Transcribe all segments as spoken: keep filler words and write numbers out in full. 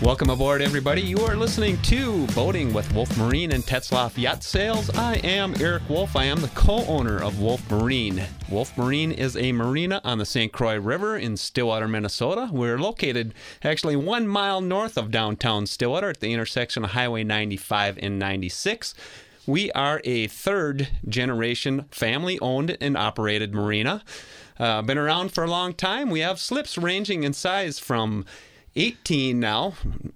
Welcome aboard, everybody. You are listening to Boating with Wolf Marine and Tetzlaff Yacht Sales. I am Eric Wolf. I am the co-owner of Wolf Marine. Wolf Marine is a marina on the Saint Croix River in Stillwater, Minnesota. We're located actually one mile north of downtown Stillwater at the intersection of Highway ninety-five and ninety-six. We are a third-generation family-owned and operated marina. Uh, been around for a long time. We have slips ranging in size from eighteen now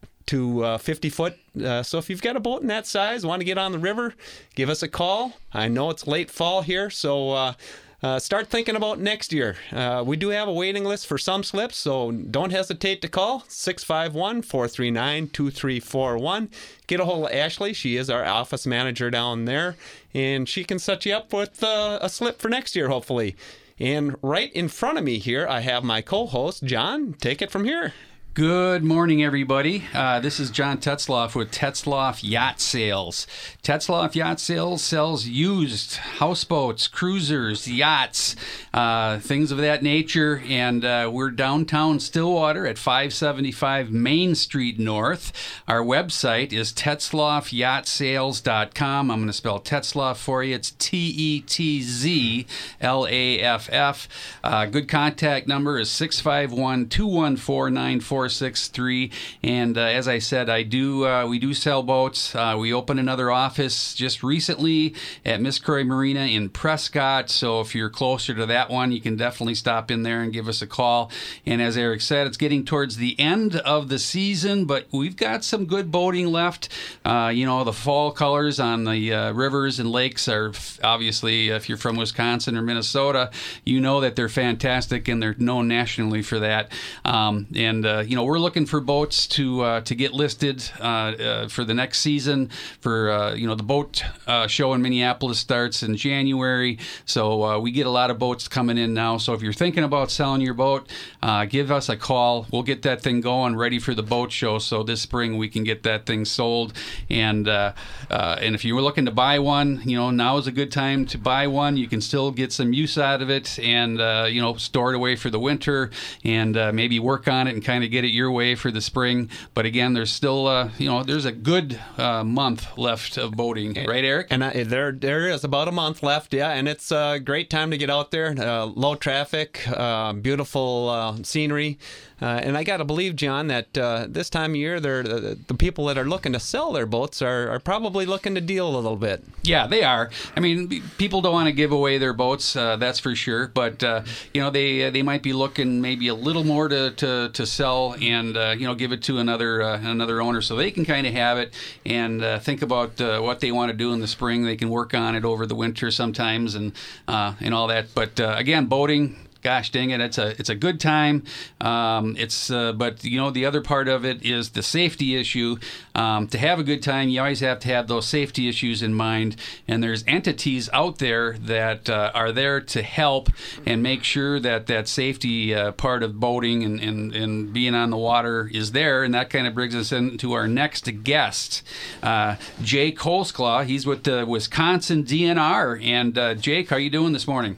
to uh, fifty foot. Uh, so if you've got a boat in that size, want to get on the river, give us a call. I know it's late fall here, so uh, uh, start thinking about next year. Uh, we do have a waiting list for some slips, so don't hesitate to call six five one, four three nine, two three four one. Get a hold of Ashley. She is our office manager down there, and she can set you up with uh, a slip for next year, hopefully. And right in front of me here, I have my co-host, John. Take it from here. Good morning, everybody. Uh, this is John Tetzlaff with Tetzlaff Yacht Sales. Tetzlaff Yacht Sales sells used houseboats, cruisers, yachts, uh, things of that nature. And uh, we're downtown Stillwater at five seventy-five Main Street North. Our website is tetzlaff yacht sales dot com. I'm going to spell Tetzlaff for you. It's T E T Z L A F F. Uh, good contact number is six five one, two one four, nine four six three. And uh, as I said, I do uh, we do sell boats. Uh, we opened another office just recently at Miss Croix Marina in Prescott. So if you're closer to that one, you can definitely stop in there and give us a call. And as Eric said, it's getting towards the end of the season, but we've got some good boating left. Uh, you know, the fall colors on the uh, rivers and lakes are f- obviously, if you're from Wisconsin or Minnesota, you know that they're fantastic and they're known nationally for that. Um, and uh, you know, we're looking for boats to uh, to get listed uh, uh, for the next season. For uh, you know, the boat uh, show in Minneapolis starts in January, so uh, we get a lot of boats coming in now. So if you're thinking about selling your boat, uh, give us a call. We'll get that thing going, ready for the boat show. So this spring we can get that thing sold. And uh, uh, and if you were looking to buy one, you know, now is a good time to buy one. You can still get some use out of it, and uh, you know, store it away for the winter, and uh, maybe work on it and kind of get it your way for the spring. But again, there's still uh, you know, there's a good uh, month left of boating, right, Eric? And I, there there is about a month left, yeah, and it's a great time to get out there. Uh, low traffic, uh, beautiful uh, scenery. Uh, and I got to believe, John, that uh, this time of year, they're, the, the people that are looking to sell their boats are, are probably looking to deal a little bit. Yeah, they are. I mean, people don't want to give away their boats, uh, that's for sure. But, uh, you know, they they might be looking maybe a little more to, to, to sell and, uh, you know, give it to another uh, another owner so they can kind of have it and uh, think about uh, what they want to do in the spring. They can work on it over the winter sometimes and, uh, and all that. But, uh, again, boating, gosh dang it, it's a it's a good time. Um, it's uh, but you know, the other part of it is the safety issue. Um, to have a good time, you always have to have those safety issues in mind. And there's entities out there that uh, are there to help and make sure that that safety uh, part of boating and, and, and being on the water is there. And that kind of brings us into our next guest, uh, Jake Holzclaw. He's with the Wisconsin D N R. And uh, Jake, how are you doing this morning?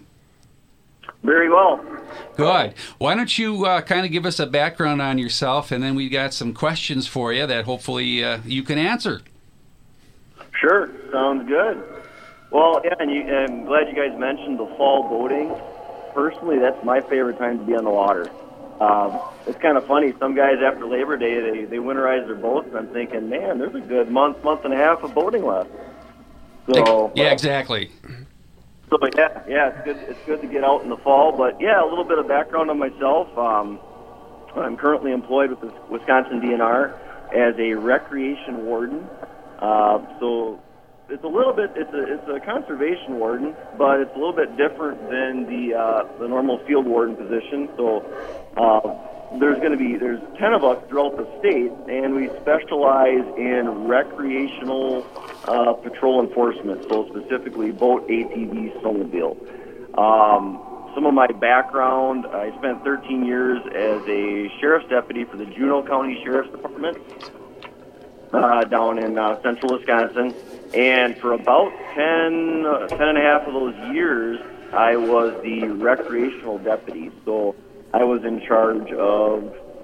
Very well. Good. Why don't you uh, kind of give us a background on yourself, and then we got some questions for you that hopefully uh, you can answer. Sure. Sounds good. Well, yeah, and you, I'm glad you guys mentioned the fall boating. Personally, that's my favorite time to be on the water. Um, it's kind of funny. Some guys after Labor Day, they, they winterize their boats, and I'm thinking, man, there's a good month, month and a half of boating left. So, yeah, exactly. So yeah, yeah, it's good. It's good to get out in the fall. But yeah, a little bit of background on myself. Um, I'm currently employed with the Wisconsin D N R as a recreation warden. Uh, so it's a little bit. It's a it's a conservation warden, but it's a little bit different than the uh, the normal field warden position. So uh, there's going to be there's ten of us throughout the state, and we specialize in recreational Uh, patrol enforcement, so specifically boat, A T V, snowmobile. Um, some of my background, I spent thirteen years as a sheriff's deputy for the Juneau County Sheriff's Department uh, down in uh, central Wisconsin. And for about ten, uh, ten and a half of those years, I was the recreational deputy. So I was in charge of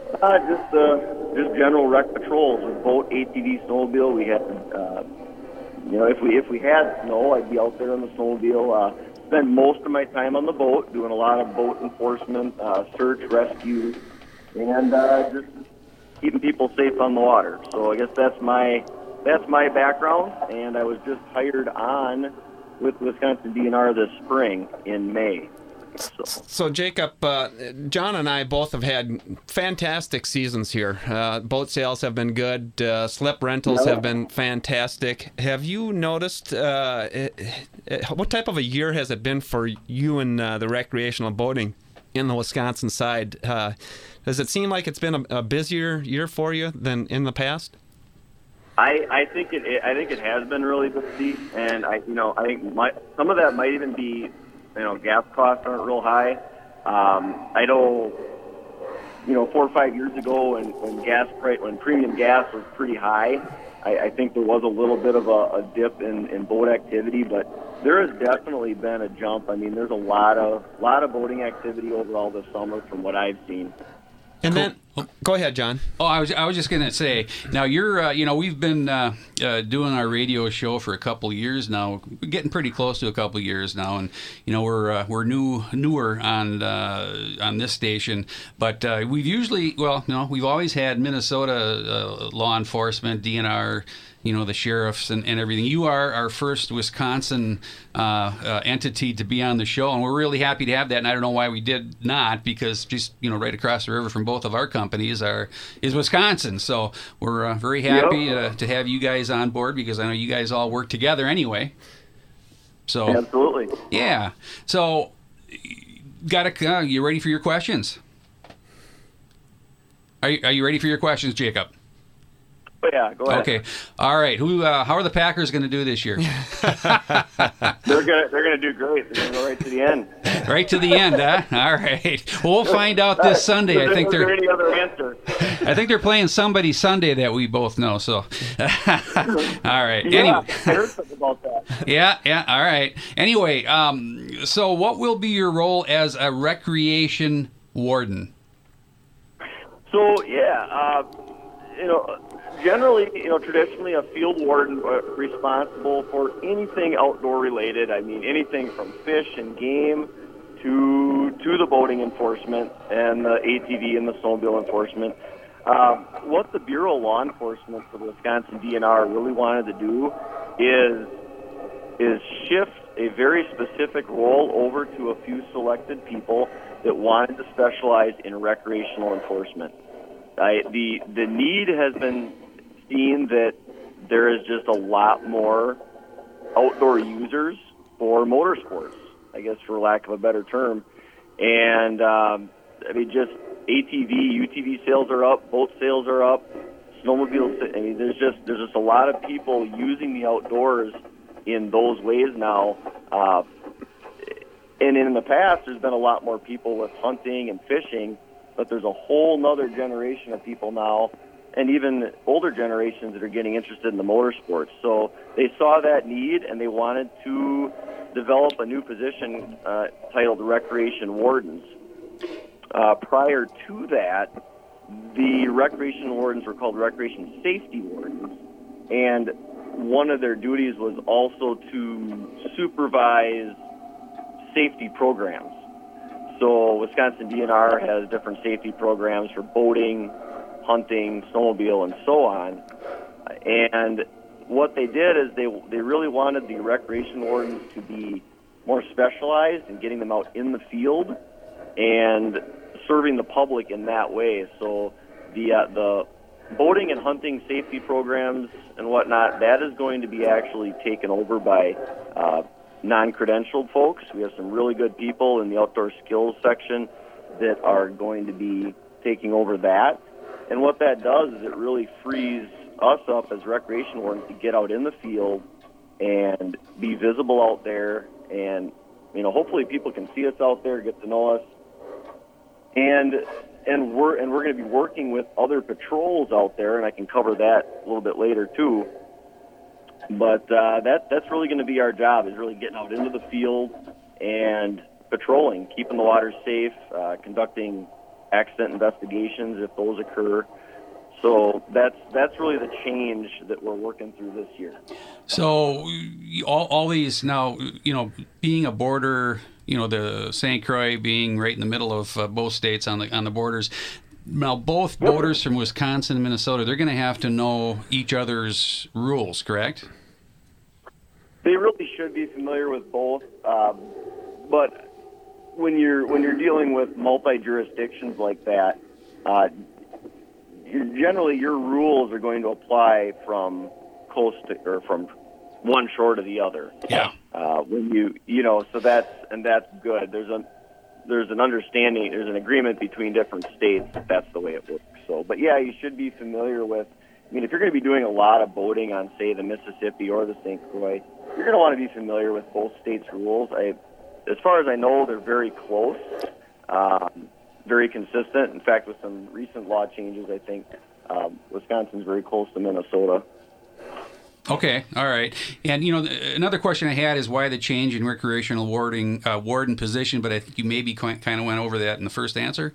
Uh, just uh, just general rec patrols with boat, A T V, snowmobile. We had, uh, you know, if we if we had snow, I'd be out there on the snowmobile. Uh, spend most of my time on the boat, doing a lot of boat enforcement, uh, search, rescue, and uh, just keeping people safe on the water. So I guess that's my that's my background, and I was just hired on with Wisconsin D N R this spring in May. So, so Jacob, uh, John and I both have had fantastic seasons here. Uh, boat sales have been good. Uh, slip rentals yeah. have been fantastic. Have you noticed uh, what type of a year has it been for you in uh, the recreational boating in the Wisconsin side? Uh, does it seem like it's been a, a busier year for you than in the past? I, I think it I think it has been really busy, and I you know I think my, some of that might even be. You know, gas costs aren't real high. Um, I know, you know, four or five years ago when, when gas price, when premium gas was pretty high, I, I think there was a little bit of a, a dip in, in boat activity, but there has definitely been a jump. I mean, there's a lot of lot of boating activity overall this summer from what I've seen. And then, oh, go ahead, John. Oh, I was I was just gonna say. Now you're, uh, you know, we've been uh, uh, doing our radio show for a couple of years now. We're getting pretty close to a couple of years now, and you know we're uh, we're new newer on uh, on this station. But uh, we've usually, well, you know, we've always had Minnesota uh, law enforcement, D N R. You know, the sheriffs and, and everything. You are our first Wisconsin uh, uh, entity to be on the show, and we're really happy to have that. And I don't know why we did not, because just, you know, right across the river from both of our companies are is Wisconsin. So we're uh, very happy yep. uh, to have you guys on board, because I know you guys all work together anyway. So absolutely. Yeah. So got to, uh, you ready for your questions? Are you, are you ready for your questions, Jacob? Oh, yeah, go ahead. Okay, all right. Who? Uh, how are the Packers going to do this year? they're gonna they're gonna do great. They're gonna go right to the end. Right to the end, huh? All right. Well, we'll find out this Sunday. I think they're. they're. Any other answer? I think they're playing somebody Sunday that we both know. So, all right. Yeah, anyway. I heard something about that. Yeah, yeah. All right. Anyway, um, so what will be your role as a recreation warden? So yeah, uh, you know. Generally, you know, traditionally a field warden uh, responsible for anything outdoor related. I mean, anything from fish and game to to the boating enforcement and the A T V and the snowmobile enforcement. Um, what the Bureau of Law Enforcement for the Wisconsin D N R really wanted to do is is shift a very specific role over to a few selected people that wanted to specialize in recreational enforcement. I, the the need has been seen that there is just a lot more outdoor users for motorsports, I guess, for lack of a better term. And um, I mean, just A T V, U T V sales are up, boat sales are up, snowmobiles. I mean, there's just there's just a lot of people using the outdoors in those ways now. Uh, and in the past, there's been a lot more people with hunting and fishing. But there's a whole nother generation of people now, and even older generations that are getting interested in the motorsports. So they saw that need, and they wanted to develop a new position uh, titled Recreation Wardens. Uh, prior to that, the Recreation Wardens were called Recreation Safety Wardens, and one of their duties was also to supervise safety programs. So Wisconsin D N R has different safety programs for boating, hunting, snowmobile, and so on. And what they did is they they really wanted the recreation wardens to be more specialized in getting them out in the field and serving the public in that way. So the uh, the boating and hunting safety programs and whatnot, that is going to be actually taken over by uh, non-credentialed folks. We have some really good people in the outdoor skills section that are going to be taking over that. And what that does is it really frees us up as recreation wardens to get out in the field and be visible out there. And, you know, hopefully people can see us out there, get to know us. And and we're and we're going to be working with other patrols out there, and I can cover that a little bit later too. But uh, that that's really going to be our job, is really getting out into the field and patrolling, keeping the water safe, uh, conducting accident investigations if those occur. So that's that's really the change that we're working through this year. So all, all these now, you know, being a border, you know, the Saint Croix being right in the middle of uh, both states on the on the borders. Now, both boaters from Wisconsin and Minnesota, they're going to have to know each other's rules, correct? They really should be familiar with both, um, but when you're when you're dealing with multi-jurisdictions like that, uh, you're, generally your rules are going to apply from coast to, or from one shore to the other. Yeah. Uh, when you you know, so that's and that's good. There's a there's an understanding, there's an agreement between different states that that's the way it works. So, but yeah, you should be familiar with. I mean, if you're going to be doing a lot of boating on, say, the Mississippi or the Saint Croix, you're going to want to be familiar with both states' rules. I, as far as I know, they're very close, um, very consistent. In fact, with some recent law changes, I think um, Wisconsin's very close to Minnesota. Okay, all right. And, you know, another question I had is why the change in recreational warding, uh, warden position, but I think you maybe kind of went over that in the first answer?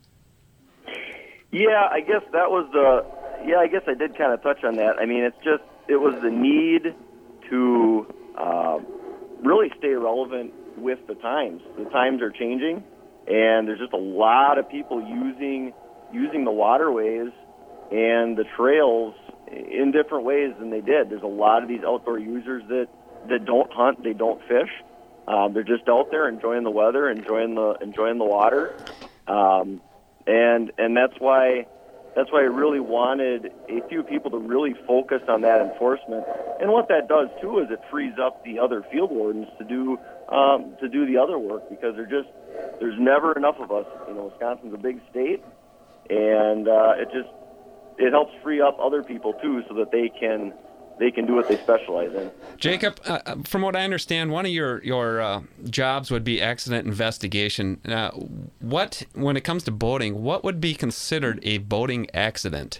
Yeah, I guess that was the, yeah, I guess I did kind of touch on that. I mean, it's just, it was the need to uh, really stay relevant with the times. The times are changing, and there's just a lot of people using using the waterways and the trails in different ways than they did. There's a lot of these outdoor users that, that don't hunt, they don't fish. Um, they're just out there enjoying the weather, enjoying the enjoying the water, um, and and that's why that's why I really wanted a few people to really focus on that enforcement. And what that does too is it frees up the other field wardens to do um, to do the other work, because they're just there's never enough of us. You know, Wisconsin's a big state, and uh, it just it helps free up other people too, so that they can they can do what they specialize in. Jacob, uh, from what I understand, one of your your uh, jobs would be accident investigation. Uh, what, when it comes to boating, what would be considered a boating accident?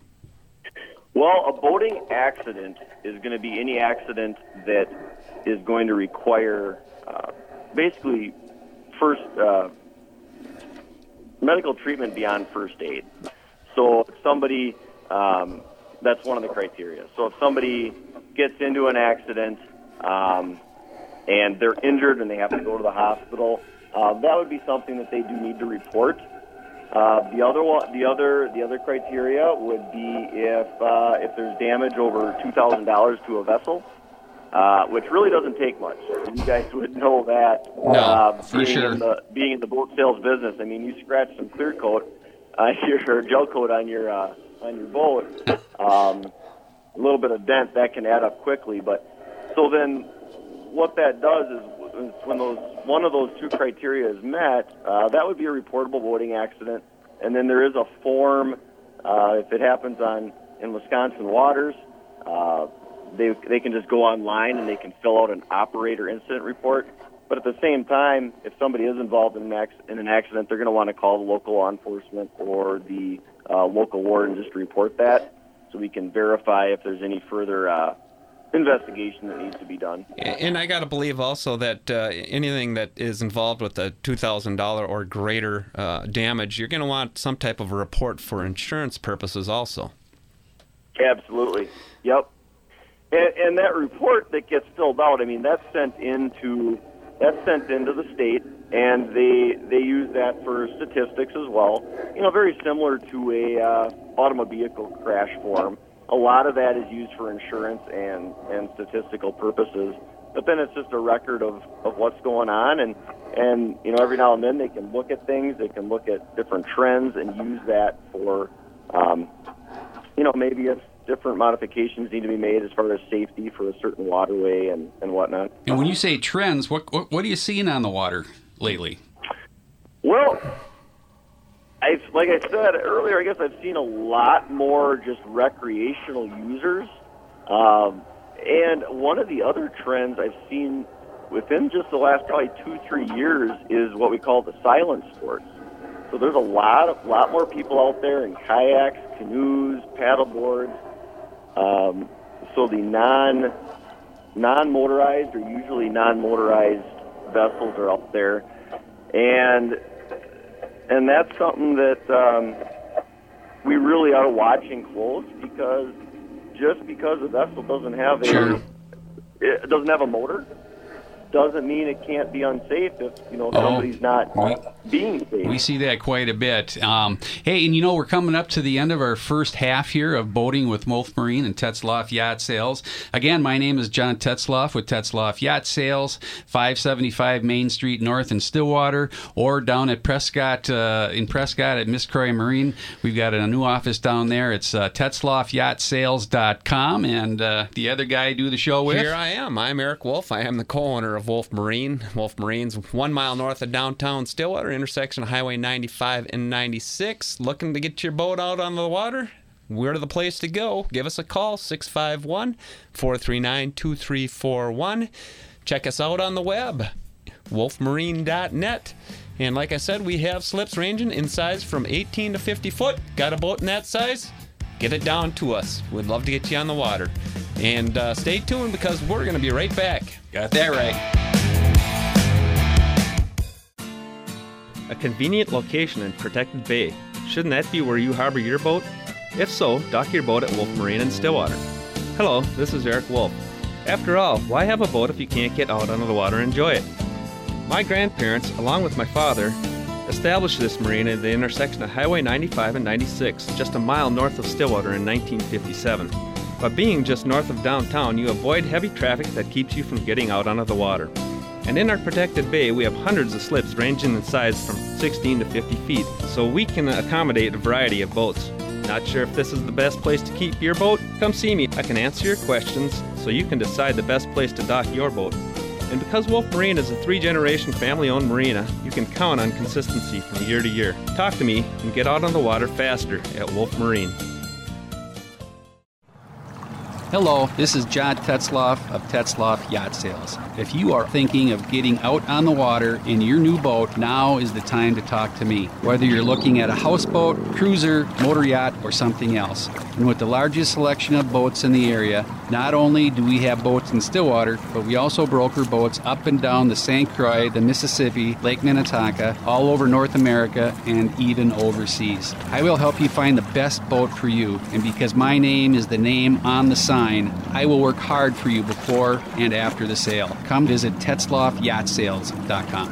Well, a boating accident is going to be any accident that is going to require uh, basically first uh, medical treatment beyond first aid. So if somebody, um, that's one of the criteria. So if somebody gets into an accident um, and they're injured and they have to go to the hospital, uh, that would be something that they do need to report. Uh, the other one, the other, the other criteria would be if uh, if there's damage over two thousand dollars to a vessel, uh, which really doesn't take much. You guys would know that. No, uh, for being sure. In the, being in the boat sales business, I mean, you scratch some clear coat, uh, your gel coat on your uh, on your boat, um, a little bit of dent that can add up quickly. But so then, what that does is, is when those one of those two criteria is met, uh, that would be a reportable boating accident. And then there is a form uh, if it happens on in Wisconsin waters. Uh, they they can just go online and they can fill out an operator incident report. But at the same time, if somebody is involved in an, ac- in an accident, they're going to want to call the local law enforcement or the uh, local warden just to report that, so we can verify if there's any further uh, investigation that needs to be done. And I got to believe also that uh, anything that is involved with the two thousand dollars or greater uh, damage, you're going to want some type of a report for insurance purposes also. Absolutely. Yep. And, and that report that gets filled out, I mean, that's sent into that's sent into the state, and they they use that for statistics as well. You know, very similar to a uh, automobile crash form. A lot of that is used for insurance and, and statistical purposes. But then it's just a record of, of what's going on, and and you know, every now and then they can look at things, they can look at different trends and use that for um, you know, maybe if different modifications need to be made as far as safety for a certain waterway and, and whatnot. And when you say trends, what, what what are you seeing on the water lately? Well, I've, like I said earlier, I guess I've seen a lot more just recreational users. Um, and one of the other trends I've seen within just the last probably two, three years is what we call the silent sports. So there's a lot of lot more people out there in kayaks, canoes, paddle boards. Um, so the non non-motorized or usually non-motorized vessels are out there, and and that's something that um, we really are watching close, because just because a vessel doesn't have a Sure. it doesn't have a motor doesn't mean it can't be unsafe if, you know, somebody's not we, being safe. We see that quite a bit. Um, hey, and you know, we're coming up to the end of our first half here of Boating with Wolf Marine and Tetzlaff Yacht Sales. Again, my name is John Tetzlaff with Tetzlaff Yacht Sales, five seventy-five Main Street North in Stillwater, or down at Prescott, uh, in Prescott at Miss Croy Marine. We've got a new office down there. It's uh, Tetzlaff Yacht Sales dot com, and uh, the other guy I do the show with. Here I am. I'm Eric Wolf. I am the co-owner of Wolf Marine. Wolf Marine's one mile north of downtown Stillwater, intersection of Highway ninety-five and ninety-six. Looking to get your boat out on the water? We're the place to go. Give us a call, six five one, four three nine, two three four one. Check us out on the web, wolf marine dot net. And like I said, we have slips ranging in size from eighteen to fifty foot. Got a boat in that size? Get it down to us. We'd love to get you on the water. And uh, stay tuned, because we're going to be right back. Got that right. A convenient location in Protected Bay. Shouldn't that be where you harbor your boat? If so, dock your boat at Wolf Marine in Stillwater. Hello, this is Eric Wolf. After all, why have a boat if you can't get out onto the water and enjoy it? My grandparents, along with my father, established this marina at the intersection of Highway ninety-five and ninety-six, just a mile north of Stillwater in nineteen fifty-seven. By being just north of downtown, you avoid heavy traffic that keeps you from getting out onto the water. And in our protected bay, we have hundreds of slips ranging in size from sixteen to fifty feet, so we can accommodate a variety of boats. Not sure if this is the best place to keep your boat? Come see me. I can answer your questions so you can decide the best place to dock your boat. And because Wolf Marine is a three-generation family-owned marina, you can count on consistency from year to year. Talk to me and get out on the water faster at Wolf Marine. Hello, this is John Tetzlaff of Tetzlaff Yacht Sales. If you are thinking of getting out on the water in your new boat, now is the time to talk to me. Whether you're looking at a houseboat, cruiser, motor yacht, or something else. And with the largest selection of boats in the area, not only do we have boats in Stillwater, but we also broker boats up and down the Saint Croix, the Mississippi, Lake Minnetonka, all over North America, and even overseas. I will help you find the best boat for you, and because my name is the name on the sign, I will work hard for you before and after the sale. Come visit Tetzlaff Yacht Sales dot com.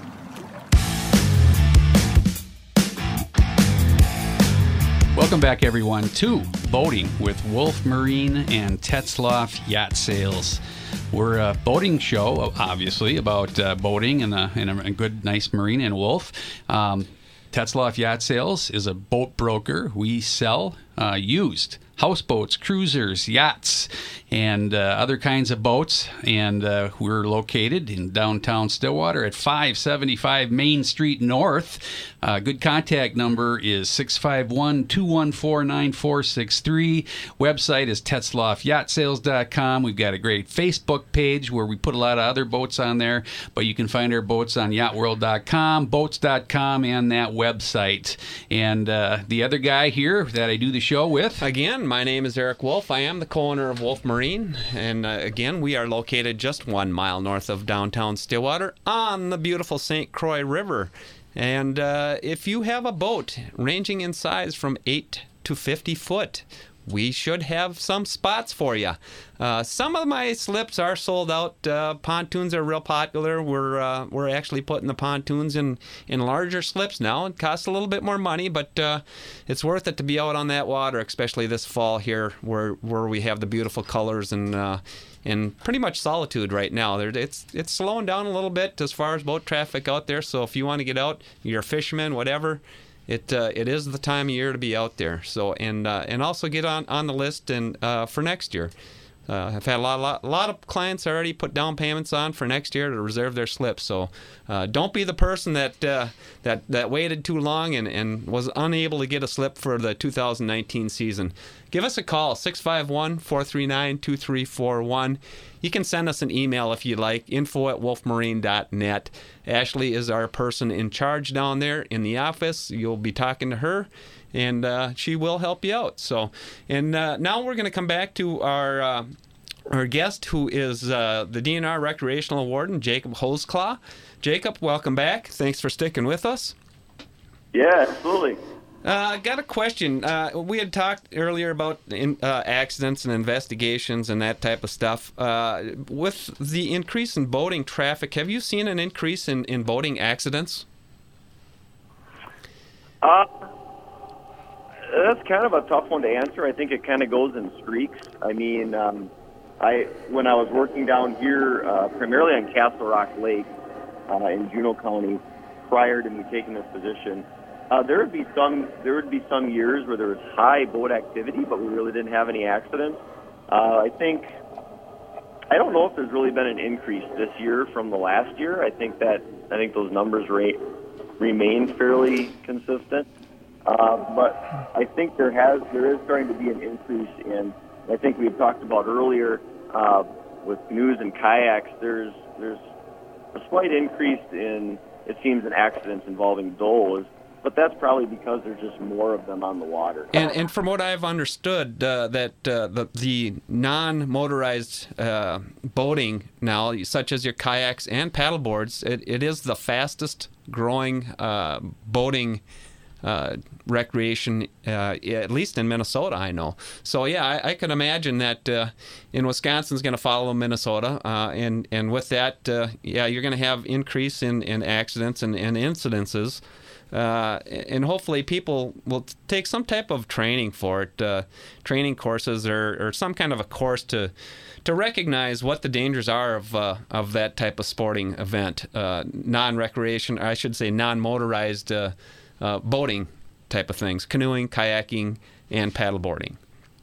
Welcome back, everyone, to Boating with Wolf Marine and Tetzlaff Yacht Sales. We're a boating show, obviously, about uh, boating and a, and a good, nice marine and Wolf. Um, Tetzlaff Yacht Sales is a boat broker. We sell uh, used houseboats, cruisers, yachts, and uh, other kinds of boats. And uh, we're located in downtown Stillwater at five seventy-five Main Street North. Uh, good contact number is six five one, two one four, nine four six three. Website is Tetzlaff Yacht Sales dot com. We've got a great Facebook page where we put a lot of other boats on there, but you can find our boats on yacht world dot com, boats dot com, and that website. And uh, the other guy here that I do the show with, Again, my name is Eric Wolf. I am the co-owner of Wolf Marine. And uh, again, we are located just one mile north of downtown Stillwater on the beautiful Saint Croix River. And uh, if you have a boat ranging in size from eight to fifty foot, we should have some spots for you. Uh, some of my slips are sold out. Uh, pontoons are real popular. We're uh, we're actually putting the pontoons in, in larger slips now. It costs a little bit more money, but uh, it's worth it to be out on that water, especially this fall here, where where we have the beautiful colors and uh, and pretty much solitude right now. There, it's it's slowing down a little bit as far as boat traffic out there. So if you want to get out, you're a fisherman, whatever. It uh, it is the time of year to be out there. So and uh, and also get on, on the list and uh, for next year. Uh, I've had a lot, lot, a lot of clients already put down payments on for next year to reserve their slips. So uh, don't be the person that uh, that that waited too long and, and was unable to get a slip for the two thousand nineteen season. Give us a call, six five one, four three nine, two three four one. You can send us an email if you like, info at wolf marine dot net. Ashley is our person in charge down there in the office. You'll be talking to her, and uh, she will help you out. So, and uh, now we're going to come back to our uh, our guest, who is uh, the D N R Recreational Warden, Jacob Holzclaw. Jacob, welcome back. Thanks for sticking with us. Yeah, absolutely. Uh, I got a question. Uh, we had talked earlier about in, uh, accidents and investigations and that type of stuff. Uh, with the increase in boating traffic, have you seen an increase in, in boating accidents? Uh, that's kind of a tough one to answer. I think it kind of goes in streaks. I mean, um, I when I was working down here, uh, primarily on Castle Rock Lake uh, in Juneau County, prior to me taking this position, Uh, there would be some there would be some years where there was high boat activity, but we really didn't have any accidents. Uh, I think I don't know if there's really been an increase this year from the last year. I think that I think those numbers rate, remain fairly consistent. Uh, but I think there has there is starting to be an increase in. I think we've talked about earlier uh, with canoes and kayaks. There's there's a slight increase in it seems in accidents involving does. But that's probably because there's just more of them on the water. And and from what I've understood, uh, that uh, the the non-motorized uh, boating now, such as your kayaks and paddleboards, it, it is the fastest growing uh, boating uh, recreation, uh, at least in Minnesota, I know. So yeah, I, I can imagine that uh, in Wisconsin's going to follow Minnesota, uh, and and with that, uh, yeah, you're going to have increase in, in accidents and, and incidences. Uh, and hopefully people will t- take some type of training for it, uh, training courses or, or some kind of a course to to recognize what the dangers are of uh, of that type of sporting event, uh, non-recreation, I should say non-motorized uh, uh, boating type of things, canoeing, kayaking, and paddleboarding.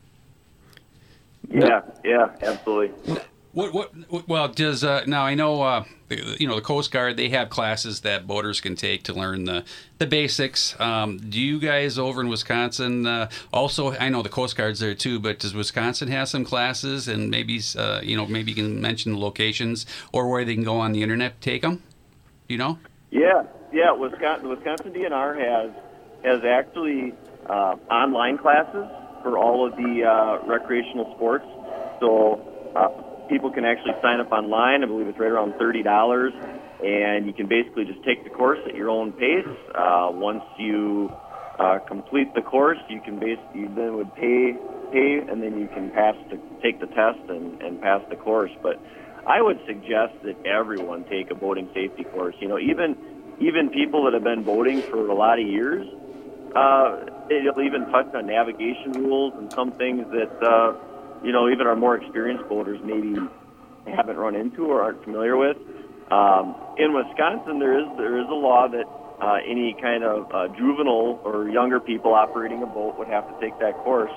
Yeah, yeah, absolutely. What, what, well, does, uh, now I know, uh, you know, the Coast Guard, they have classes that boaters can take to learn the, the basics. Um, do you guys over in Wisconsin, uh, also, I know the Coast Guard's there too, but does Wisconsin have some classes, and maybe, uh, you know, maybe you can mention the locations or where they can go on the internet to take them? Do you know? Yeah, yeah, Wisconsin, the Wisconsin D N R has, has actually uh, online classes for all of the uh, recreational sports. So, uh, people can actually sign up online. I believe it's right around thirty dollars, and you can basically just take the course at your own pace. Uh, once you uh, complete the course, you can basically you then would pay, pay, and then you can pass to take the test and, and pass the course. But I would suggest that everyone take a boating safety course. You know, even even people that have been boating for a lot of years, uh, it'll even touch on navigation rules and some things that. Uh, you know, even our more experienced boaters maybe haven't run into or aren't familiar with. Um, in Wisconsin, there is there is a law that uh, any kind of uh, juvenile or younger people operating a boat would have to take that course.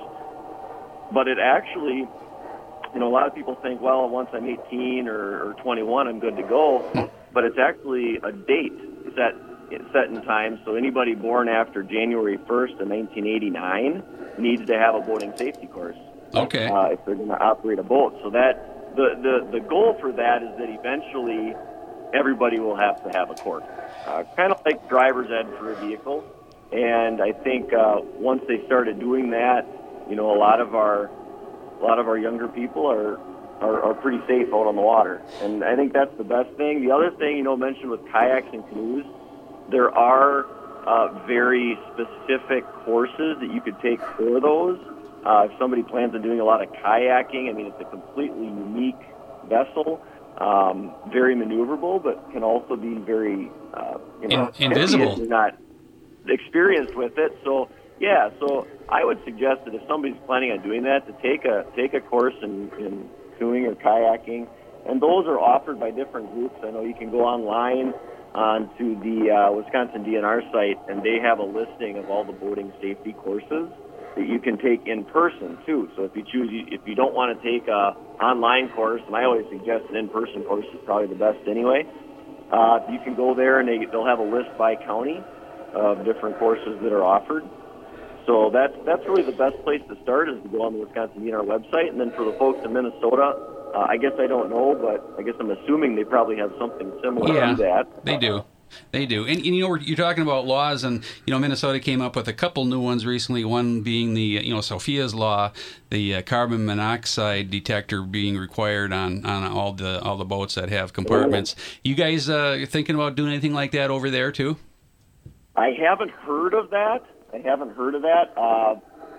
But it actually, you know, a lot of people think, well, once I'm eighteen or, or twenty-one, I'm good to go. But it's actually a date set set in time. So anybody born after January first of nineteen eighty-nine needs to have a boating safety course. Okay. Uh, if they're going to operate a boat. So that the, the, the goal for that is that eventually everybody will have to have a course. Uh, kind of like driver's ed for a vehicle. And I think uh, once they started doing that, you know, a lot of our a lot of our younger people are, are, are pretty safe out on the water. And I think that's the best thing. The other thing, you know, mentioned with kayaks and canoes, there are uh, very specific courses that you could take for those. Uh, if somebody plans on doing a lot of kayaking, I mean, it's a completely unique vessel, um, very maneuverable, but can also be very, uh, you know, In, invisible. If you're not experienced with it. So, yeah, so I would suggest that if somebody's planning on doing that, to take a take a course in, in canoeing or kayaking, and those are offered by different groups. I know you can go online onto the uh, Wisconsin D N R site, and they have a listing of all the boating safety courses that you can take in person too. So if you choose, if you don't want to take a online course, and I always suggest an in-person course is probably the best anyway, uh, you can go there and they, they'll have a list by county of different courses that are offered. So that's that's really the best place to start, is to go on the Wisconsin D N R website. And then for the folks in Minnesota, uh, I guess I don't know, but I guess I'm assuming they probably have something similar yeah, to that. They do. They do. And, and you know, you're talking about laws, and, you know, Minnesota came up with a couple new ones recently, one being the, you know, Sophia's Law, the uh, carbon monoxide detector being required on, on all the all the boats that have compartments. You guys uh, thinking about doing anything like that over there, too? I haven't heard of that. I haven't heard of that. Uh,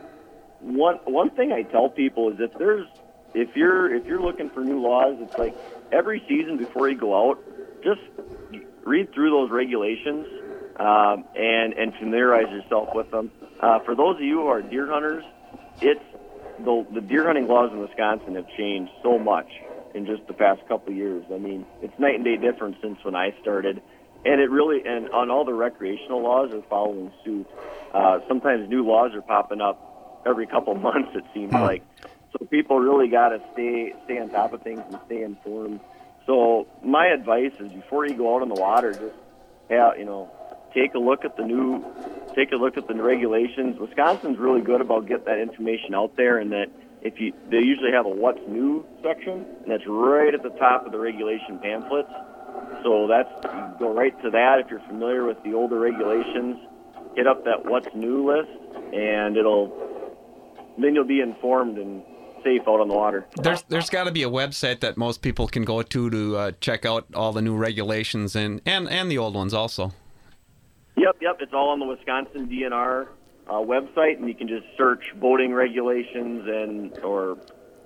one one thing I tell people is if there's if you're if you're looking for new laws, it's like every season before you go out, just read through those regulations um, and and familiarize yourself with them. Uh, for those of you who are deer hunters, it's the the deer hunting laws in Wisconsin have changed so much in just the past couple of years. I mean, it's night and day difference since when I started. And it really, and on all the recreational laws are following suit. Uh, sometimes new laws are popping up every couple of months, it seems like. So people really got to stay stay on top of things and stay informed. So my advice is before you go out on the water, just have, you know, take a look at the new, take a look at the regulations. Wisconsin's really good about getting that information out there, and that if you, they usually have a what's new section, and that's right at the top of the regulation pamphlets. So that's, you go right to that. If you're familiar with the older regulations, hit up that what's new list, and it'll, then you'll be informed and safe out on the water. There's there's got to be a website that most people can go to to uh, check out all the new regulations and, and, and the old ones also. Yep, yep. It's all on the Wisconsin D N R uh, website, and you can just search boating regulations and or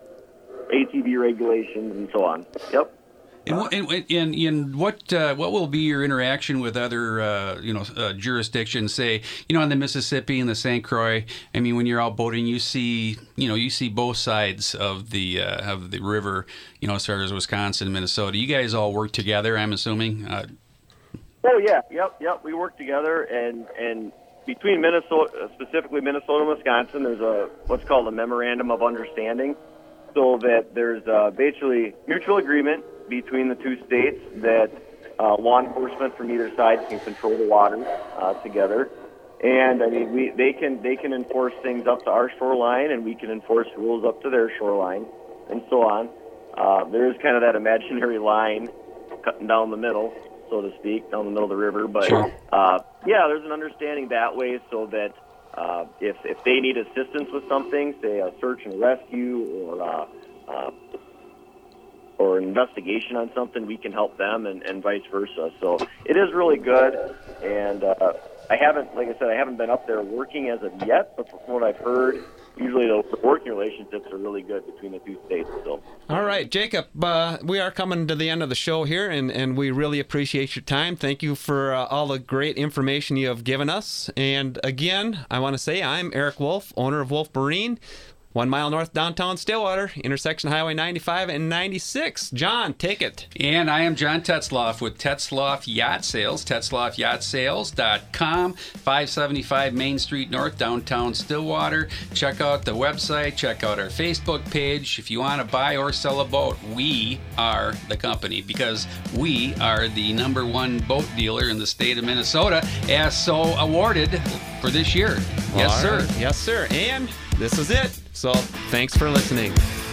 A T V regulations and so on. Yep. And, and, and, and what uh, what will be your interaction with other uh, you know uh, jurisdictions? Say, you know, on the Mississippi and the Saint Croix. I mean, when you're out boating, you see you know you see both sides of the uh, of the river. You know, as far as Wisconsin and Minnesota, you guys all work together, I'm assuming. Uh, oh yeah, yep, yep. We work together, and and between Minnesota, specifically Minnesota and Wisconsin, there's a what's called a memorandum of understanding, so that there's uh, basically mutual agreement between the two states that uh, law enforcement from either side can control the waters uh, together. And I mean, we they can they can enforce things up to our shoreline, and we can enforce rules up to their shoreline, and so on. Uh, there is kind of that imaginary line cutting down the middle, so to speak, down the middle of the river. But Sure. uh, yeah, there's an understanding that way, so that uh, if if they need assistance with something, say a search and rescue or uh, uh, or an investigation on something, we can help them, and, and vice versa. So it is really good, and uh, I haven't, like I said, I haven't been up there working as of yet, but from what I've heard, usually the, the working relationships are really good between the two states. So. All right, Jacob, uh, we are coming to the end of the show here, and, and we really appreciate your time. Thank you for uh, all the great information you have given us. And again, I want to say I'm Eric Wolf, owner of Wolf Marine. One mile north downtown Stillwater, intersection Highway ninety-five and ninety-six. John, take it. And I am John Tetzloff with Tetzloff Yacht Sales, tetzloff yacht sales dot com, five seventy-five Main Street North, downtown Stillwater. Check out the website, check out our Facebook page. If you want to buy or sell a boat, we are the company, because we are the number one boat dealer in the state of Minnesota, as so awarded for this year. Yes, All sir. right. Yes, sir. And this is it. So thanks for listening.